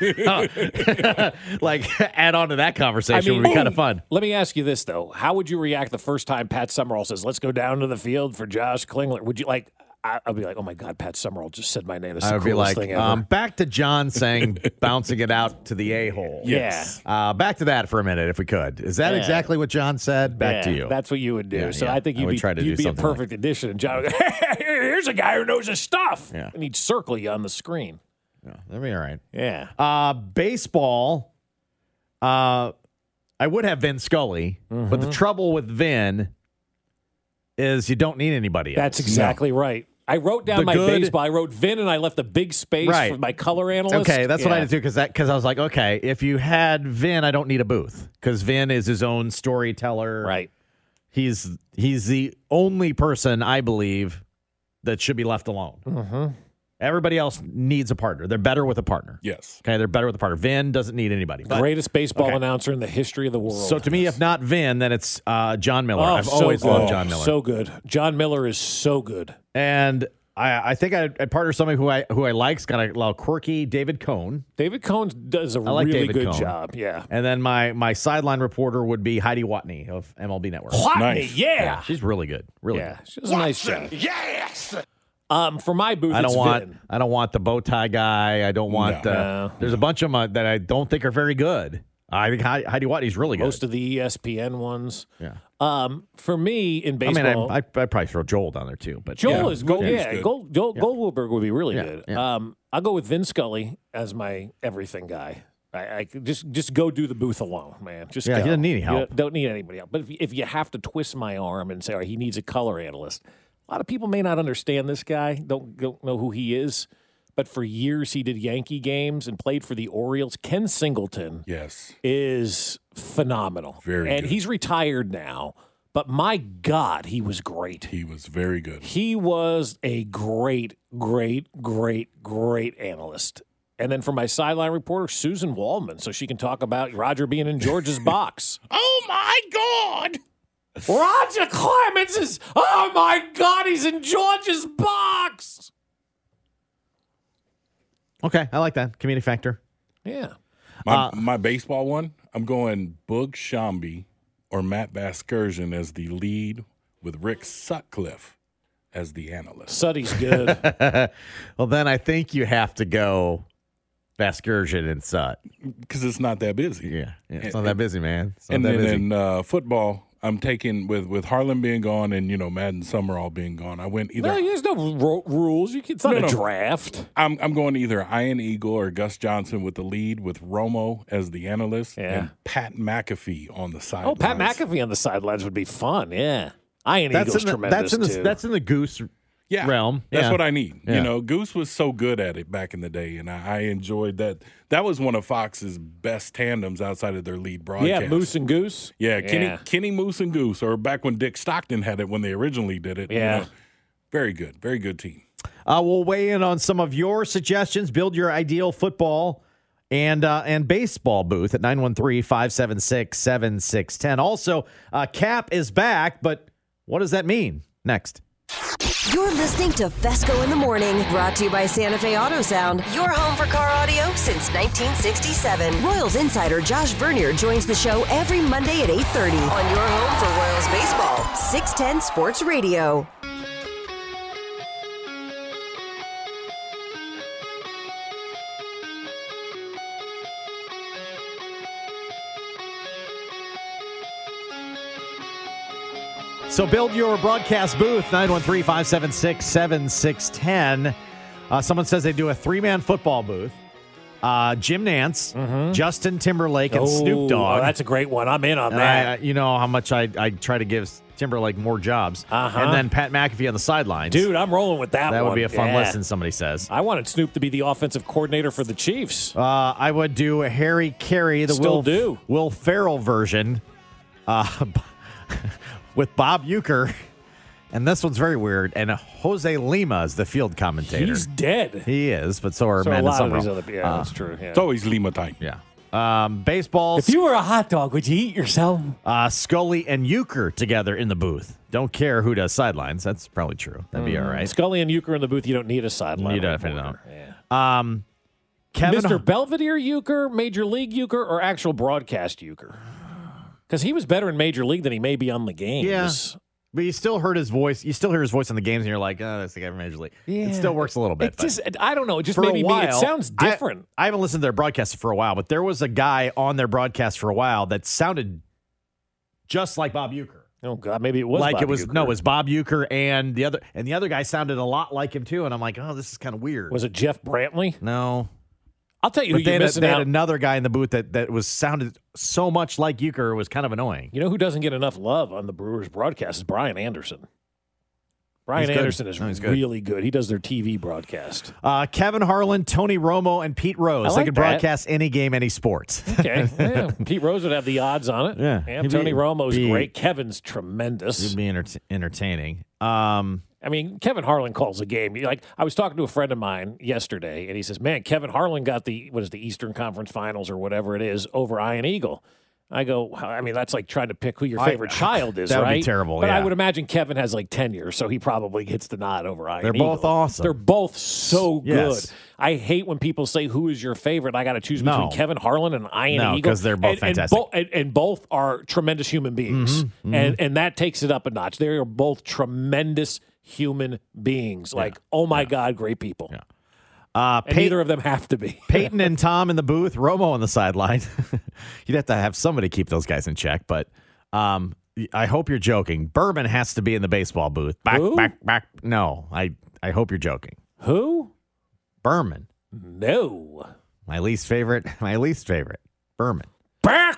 like add on to that conversation. It would be kind of fun. Let me ask you this though: how would you react the first time Pat Summerall says, "Let's go down to the field for Josh Klingler"? Would you like? I'll be like, "Oh my God, Pat Summerall just said my name." That's the coolest thing ever. Back to John saying bouncing it out to the a-hole. Yes. Back to that for a minute, if we could. Is that exactly what John said? Back to you. That's what you would do. Yeah, so yeah. I think I would try to you'd do be a something perfect addition. And John would go, here's a guy who knows his stuff. Yeah. And he'd circle you on the screen. Yeah, that'd be all right. Yeah. Baseball, I would have Vin Scully, but the trouble with Vin is you don't need anybody else. That's exactly right. I wrote down baseball. I wrote Vin, and I left a big space for my color analyst. Okay, that's what I did too, because I was like, okay, if you had Vin, I don't need a booth, because Vin is his own storyteller. Right. He's the only person, I believe, that should be left alone. Mm-hmm. Everybody else needs a partner. They're better with a partner. Yes. Okay, they're better with a partner. Vin doesn't need anybody. But, Greatest baseball announcer in the history of the world. So to me, if not Vin, then it's John Miller. Oh, I've always loved John Miller. So good. John Miller is so good. And I think I'd partner somebody who I like. He's got a little quirky David Cohn. David Cohn does a really good job. Yeah. And then my sideline reporter would be Heidi Watney of MLB Network. Watney, yeah. She's really good. Really good. She does a nice job. Yes. For my booth, I don't Vin. want the bow tie guy. I don't want. There's a bunch of them that I don't think are very good. I think Heidi Watney's really good. Most of the ESPN ones. Yeah. For me in baseball, I'd probably throw Joel down there too. But Joel is good. Yeah, Goldberg would be really good. Yeah. I'll go with Vin Scully as my everything guy. I could just go do the booth alone, man. Just go. He doesn't need any help. You don't need anybody else. But if you have to twist my arm and say, all right, he needs a color analyst. A lot of people may not understand this guy, don't know who he is, but for years he did Yankee games and played for the Orioles. Ken Singleton is phenomenal. Very and good. he's retired now, but my God, he was great. He was very good. He was a great analyst. And then for my sideline reporter, Susan Waldman, so she can talk about Roger being in George's box. Oh, my God. Roger Clemens is, oh my God, he's in George's box. Okay, I like that. Community factor. Yeah. My baseball one, I'm going Boog Shambi or Matt Vasgersian as the lead with Rick Sutcliffe as the analyst. Sutty's good. Well, then I think you have to go Vasgersian and Sut. Because it's not that busy. Yeah. It's not that busy, man. It's not And that then busy. in football, I'm taking with Harlan being gone and Madden Summerall being gone. I went either. No, there's no rules. It's not a draft. I'm going either Ian Eagle or Gus Johnson with the lead, with Romo as the analyst, and Pat McAfee on the sidelines. Oh, Pat McAfee on the sidelines would be fun. Yeah, Ian Eagle's tremendous too. That's in the Goose realm. That's what I need. Yeah. Goose was so good at it back in the day, and I enjoyed that. That was one of Fox's best tandems outside of their lead broadcast. Yeah, Moose and Goose. Yeah, Kenny Moose and Goose, or back when Dick Stockton had it when they originally did it. Yeah. Very good team. We'll weigh in on some of your suggestions. Build your ideal football and baseball booth at 913-576-7610. Also, Cap is back, but what does that mean? Next. You're listening to Fesco in the Morning, brought to you by Santa Fe Auto Sound, your home for car audio since 1967. Royals insider Josh Vernier joins the show every Monday at 8:30 on your home for Royals baseball, 610 Sports Radio. So build your broadcast booth, 913-576-7610. Someone says they do a three-man football booth. Jim Nance, Justin Timberlake, and Snoop Dogg. Oh, that's a great one. I'm in on and that. You know how much I try to give Timberlake more jobs. And then Pat McAfee on the sidelines. Dude, I'm rolling with that one. That would be a fun listen, somebody says. I wanted Snoop to be the offensive coordinator for the Chiefs. I would do Harry Carey, the Will Ferrell version. With Bob Uecker, and this one's very weird, and Jose Lima is the field commentator. He's dead. He is, but so are a Madden lot Summerall. of these other, that's true. Yeah. It's always Lima time. Yeah. Baseball. If you were a hot dog, would you eat yourself? Scully and Uecker together in the booth. Don't care who does sidelines. That's probably true. That'd be all right. Scully and Uecker in the booth. You don't need a sideline. You definitely don't. Yeah. Mr. Belvedere Uecker, Major League Uecker, or actual broadcast Uecker? Because he was better in Major League than he may be on the games. Yeah. But you still heard his voice. You still hear his voice in the games, and you're like, oh, that's the guy from Major League. Yeah. It still works a little bit. I don't know. It just for maybe a while, it sounds different. I haven't listened to their broadcast for a while, but there was a guy on their broadcast for a while that sounded just like Bob Uecker. Oh God, maybe it was like Bob it was Uecker. No, it was Bob Uecker and the other guy sounded a lot like him too. And I'm like, oh, this is kind of weird. Was it Jeff Brantley? No. I'll tell you who you're missing they out. had another guy in the booth that was sounded so much like Uecker, it was kind of annoying. You know who doesn't get enough love on the Brewers broadcast is Brian Anderson. Brian Anderson is really good. He does their TV broadcast. Kevin Harlan, Tony Romo, and Pete Rose. They could broadcast any game, any sport. Okay. Yeah. Pete Rose would have the odds on it. Yeah. Tony Romo's great. Kevin's tremendous. He'd be entertaining. I mean, Kevin Harlan calls a game. Like, I was talking to a friend of mine yesterday, and he says, man, Kevin Harlan got the Eastern Conference Finals or whatever it is over Ian Eagle. I go, I mean, that's like trying to pick who your favorite child is, that right? That would be terrible, But yeah. I would imagine Kevin has like tenure, so he probably gets the nod over Ian They're Eagle. both awesome. They're both so good. Yes. I hate when people say, who is your favorite? I got to choose between Kevin Harlan and Ian Eagle. No, because they're both fantastic. And both are tremendous human beings. And that takes it up a notch. They are both tremendous human beings. Like, oh my God, great people. Yeah. And neither of them have to be. Peyton and Tom in the booth, Romo on the sideline. You'd have to have somebody keep those guys in check, but I hope you're joking. Berman has to be in the baseball booth. Back. No, I hope you're joking. Who? Berman. No. My least favorite. Berman. Back.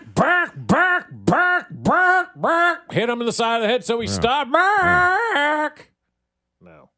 Hit him in the side of the head so he stopped. Back. No.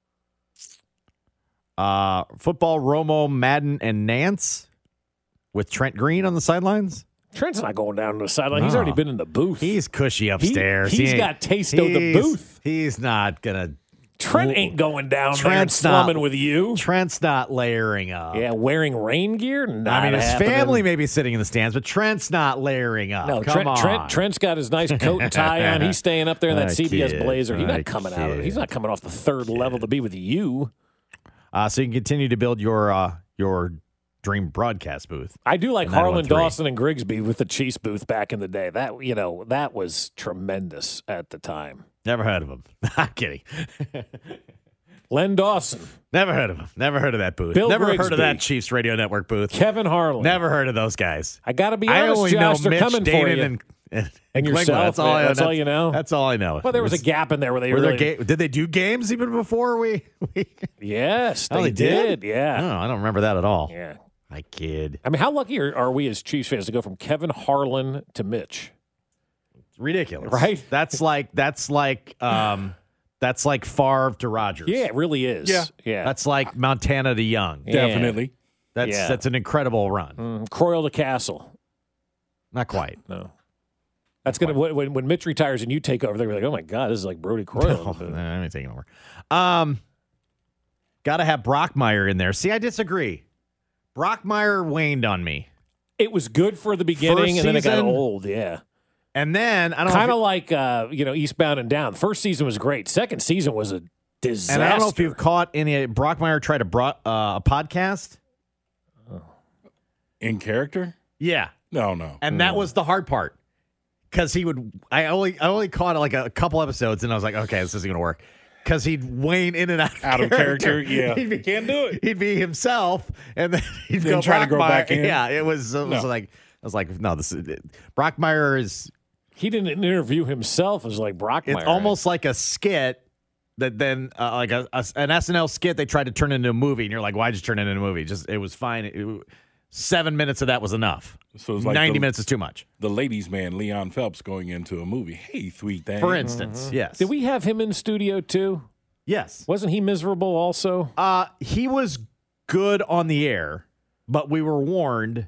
Football, Romo, Madden, and Nance with Trent Green on the sidelines. Trent's not going down to the sideline. He's already been in the booth. He's cushy upstairs. He's got taste of the booth. He's not going to. Trent ain't going down there and slumming with you. Trent's not layering up. Yeah, wearing rain gear? Not I mean, his happening. family may be sitting in the stands, but Trent's not layering up. No, Come on. Trent's got his nice coat and tie on. He's staying up there in that CBS kid. blazer. He's I not coming out of it. kid. He's not coming off the third level to be with you. So you can continue to build your dream broadcast booth. I do like in Harlan 913. Dawson and Grigsby with the Chiefs booth back in the day. That was tremendous at the time. Never heard of him. I'm kidding. Len Dawson. Never heard of him. Never heard of that booth. Bill Never Grigsby. heard of that Chiefs Radio Network booth. Kevin Harlan. Never heard of those guys. I got to be I honest, only Josh, know they're Mitch, coming for Danon, you. and and yourself. That's all. That's all you know. That's all I know. Well, there was a gap in there where they were really. did they do games even before we? Yes, Oh, they did. Yeah. No, I don't remember that at all. Yeah. I kid. I mean, how lucky are we as Chiefs fans to go from Kevin Harlan to Mitch? It's ridiculous, right? That's like Favre to Rodgers. Yeah, it really is. Yeah. That's like Montana to Young. Yeah. Definitely. That's an incredible run. Croyle to Castle. Not quite. No. That's going to, when Mitch retires and you take over, they're going to be like, oh my God, this is like Brody Croyle. I'm not taking over. Got to have Brockmeyer in there. See, I disagree. Brockmeyer waned on me. It was good for the beginning, First and then it got season, old, yeah. And then, I don't kind know. of like, Eastbound and Down. First season was great. Second season was a disaster. And I don't know if you've caught any. Brockmeyer tried a podcast. In character? Yeah. No. And that was the hard part. Because I only caught like a couple episodes, and I was like, okay, this isn't going to work. Because he'd wane in and out of character. Yeah. Can't do it. He'd be himself, and then he'd Then go try to grow Brockmeyer. back in. Yeah, it was like, I was like, no, this is Brockmeyer is. He didn't interview himself as like Brockmeyer. It's almost like a skit that then, like an SNL skit, they tried to turn into a movie, and you're like, why'd you turn it into a movie? Just it was fine. 7 minutes of that was enough. So it's like 90 minutes is too much. The ladies' man, Leon Phelps, going into a movie. Hey, sweet thing. For instance, yes. Did we have him in studio too? Yes. Wasn't he miserable also? He was good on the air, but we were warned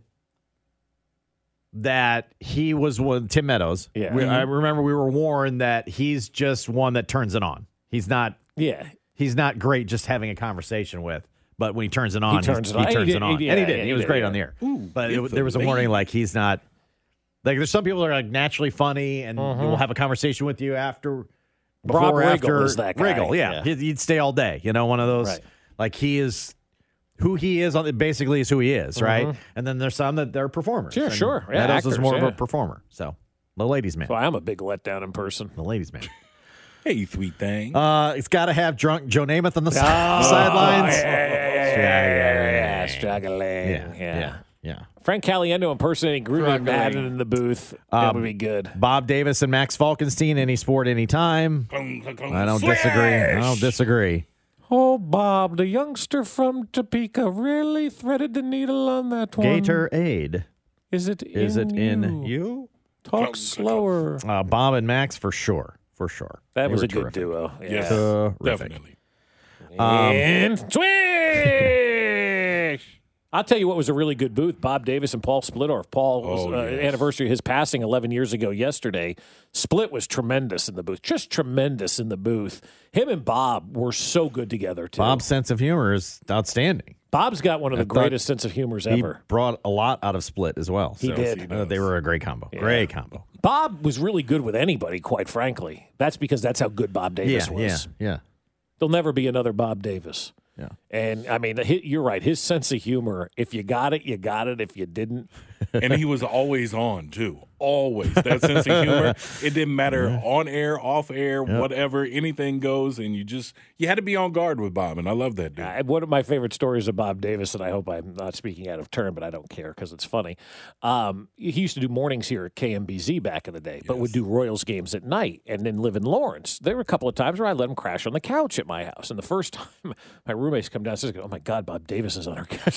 that he was one. Tim Meadows. Yeah. I remember we were warned that he's just one that turns it on. He's not. Yeah. He's not great just having a conversation with. But when he turns it on, He turns it on. and he did. He was great yeah. on the air. Ooh, But it's there was a warning, like he's not. Like there's some people that are like naturally funny, and will have a conversation with you after. Rob Before, Riggle after is that guy. Riggle, yeah. He'd stay all day. You know, one of those. Right. Like he is. Who he is basically is who he is, right? And then there's some that they're performers. Sure, and sure. Yeah, Meadows is actors, more of yeah. a performer. So the ladies' man. So I'm a big letdown in person. The ladies' man. Hey, sweet thing. It's got to have drunk Joe Namath on the sidelines. Yeah, struggling. Yeah. Frank Caliendo impersonating Gruden Madden in the booth. That would be good. Bob Davis and Max Falkenstein, any sport, anytime. I don't disagree. Oh, Bob, the youngster from Topeka really threaded the needle on that one. Gatorade. Is it in you? Talk slower. Bob and Max for sure. That They was were a good terrific. duo. Yeah. Yes, Terrific. definitely. And Swish! I'll tell you what was a really good booth. Bob Davis and Paul Splittorff. Paul's anniversary of his passing 11 years ago yesterday. Split was tremendous in the booth. Just tremendous in the booth. Him and Bob were so good together, too. Bob's sense of humor is outstanding. Bob's got one of the greatest sense of humors ever. He brought a lot out of Split as well. He did. They were a great combo. Yeah. Great combo. Bob was really good with anybody, quite frankly. That's because that's how good Bob Davis was. Yeah. There'll never be another Bob Davis. Yeah. And, I mean, you're right. His sense of humor, if you got it, you got it. If you didn't. And he was always on, too. Always. That sense of humor. It didn't matter on air, off air, whatever. Anything goes. And you had to be on guard with Bob. And I love that dude. One of my favorite stories of Bob Davis, and I hope I'm not speaking out of turn, but I don't care because it's funny. He used to do mornings here at KMBZ back in the day, but would do Royals games at night and then live in Lawrence. There were a couple of times where I let him crash on the couch at my house. And the first time my roommates come downstairs and go, oh, my God, Bob Davis is on our couch.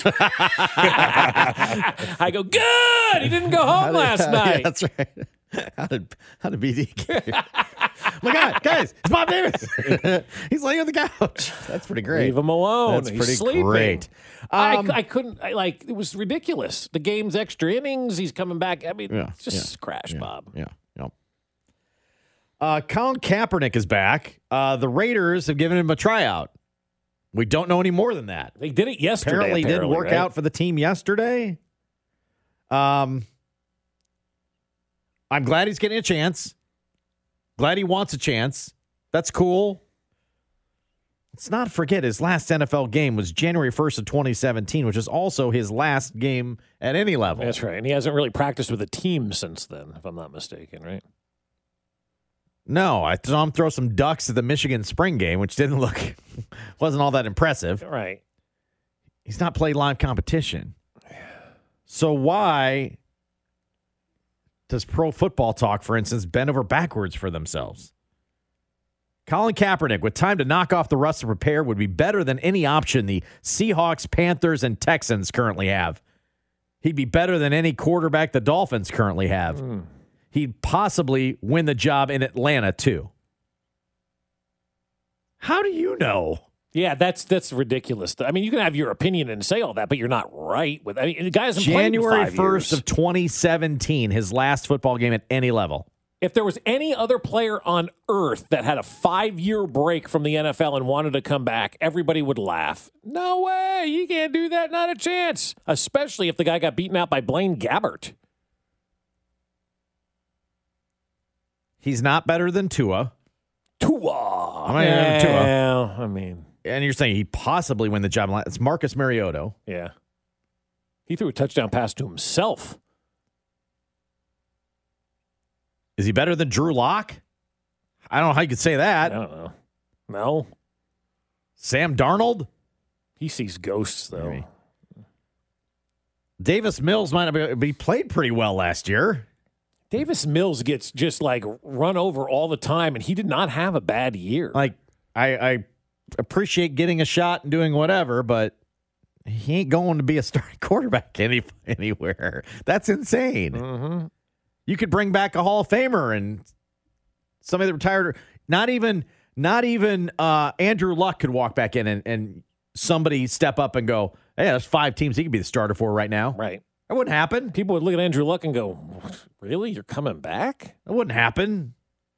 I go, good! He didn't go home last night. Yeah, that's right. How did BD get here? Oh my God, guys, it's Bob Davis. He's laying on the couch. That's pretty great. Leave him alone. That's He's pretty sleeping. great. I couldn't, it was ridiculous. The game's extra innings. He's coming back. I mean, crash, Bob. Yeah. Colin Kaepernick is back. The Raiders have given him a tryout. We don't know any more than that. They did it yesterday. Apparently did work right? out for the team yesterday. I'm glad he's getting a chance. Glad he wants a chance. That's cool. Let's not forget his last NFL game was January 1st of 2017, which is also his last game at any level. That's right. And he hasn't really practiced with a team since then, if I'm not mistaken, right? No, I saw him throw some ducks at the Michigan spring game, which wasn't all that impressive. Right. He's not played live competition. So why Does Pro Football Talk, for instance, bend over backwards for themselves? Colin Kaepernick, with time to knock off the rust and prepare, would be better than any option the Seahawks, Panthers, and Texans currently have. He'd be better than any quarterback the Dolphins currently have. He'd possibly win the job in Atlanta, too. How do you know? Yeah, that's ridiculous. I mean, you can have your opinion and say all that, but you're not right. The guy hasn't played in 5 years. January 1st of 2017, his last football game at any level. If there was any other player on earth that had a 5-year break from the NFL and wanted to come back, everybody would laugh. No way, you can't do that, not a chance. Especially if the guy got beaten out by Blaine Gabbert. He's not better than Tua. I mean, and you're saying he possibly win the job. It's Marcus Mariota. Yeah. He threw a touchdown pass to himself. Is he better than Drew Lock? I don't know how you could say that. I don't know. No. Sam Darnold? He sees ghosts, though. Maybe. Davis Mills might be played pretty well last year. Davis Mills gets just like run over all the time, and he did not have a bad year. Like, I appreciate getting a shot and doing whatever, but he ain't going to be a starting quarterback anywhere. That's insane. Mm-hmm. You could bring back a Hall of Famer and somebody that retired. Not even Andrew Luck could walk back in and somebody step up and go, hey, there's 5 teams he could be the starter for right now. Right. That wouldn't happen. People would look at Andrew Luck and go, really? You're coming back? That wouldn't happen.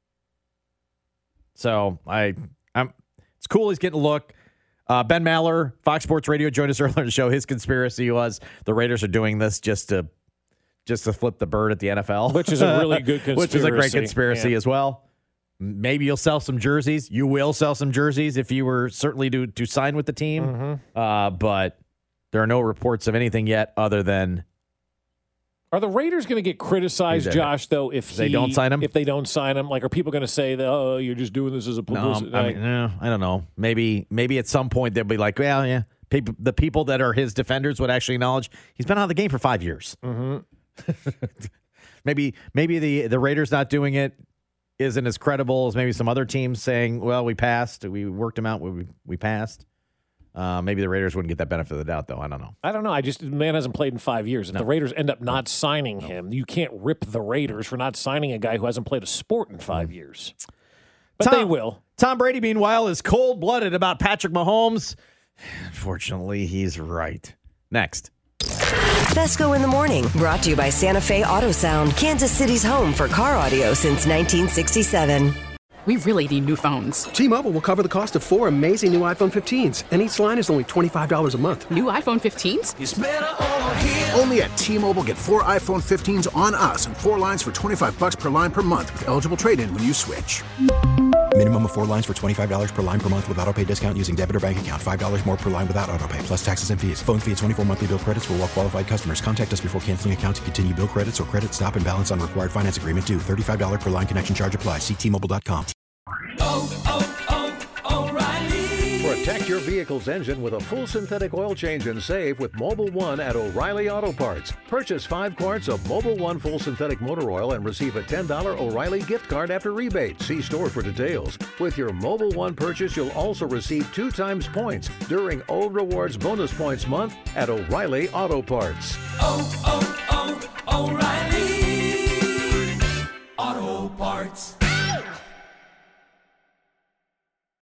So it's cool he's getting a look. Ben Maller, Fox Sports Radio, joined us earlier to show his conspiracy was the Raiders are doing this just to flip the bird at the NFL. Which is a really good conspiracy. Which is a great conspiracy as well. Maybe you'll sell some jerseys. You will sell some jerseys if you were certainly to sign with the team. Mm-hmm. But there are no reports of anything yet other than... Are the Raiders going to get criticized, Josh, though, if they don't sign him? If they don't sign him? Like, are people going to say that, oh, you're just doing this as a publicity? No, I don't know. Maybe at some point they'll be like, well, yeah. The people that are his defenders would actually acknowledge he's been out of the game for 5 years. Mm-hmm. maybe the Raiders not doing it isn't as credible as maybe some other teams saying, well, we passed. We worked him out. We passed. Maybe the Raiders wouldn't get that benefit of the doubt, though. I don't know. The man hasn't played in 5 years. If the Raiders end up not signing him, you can't rip the Raiders for not signing a guy who hasn't played a sport in 5 years. But they will. Tom Brady, meanwhile, is cold-blooded about Patrick Mahomes. Unfortunately, he's right. Next. Fesco in the Morning, brought to you by Santa Fe Auto Sound, Kansas City's home for car audio since 1967. We really need new phones. T-Mobile will cover the cost of 4 amazing new iPhone 15s, and each line is only $25 a month. New iPhone 15s? It's better over here. Only at T-Mobile, get 4 iPhone 15s on us and 4 lines for $25 per line per month with eligible trade-in when you switch. Minimum of 4 lines for $25 per line per month with autopay discount using debit or bank account. $5 more per line without autopay, plus taxes and fees. Phone fee at 24 monthly bill credits for well-qualified customers. Contact us before canceling account to continue bill credits or credit stop and balance on required finance agreement due. $35 per line connection charge applies. See T-Mobile.com. O'Reilly. Protect your vehicle's engine with a full synthetic oil change and save with Mobil 1 at O'Reilly Auto Parts. Purchase 5 quarts of Mobil 1 full synthetic motor oil and receive a $10 O'Reilly gift card after rebate. See store for details. With your Mobil 1 purchase, you'll also receive 2 times points during O Rewards Bonus Points Month at O'Reilly Auto Parts. O'Reilly Auto Parts.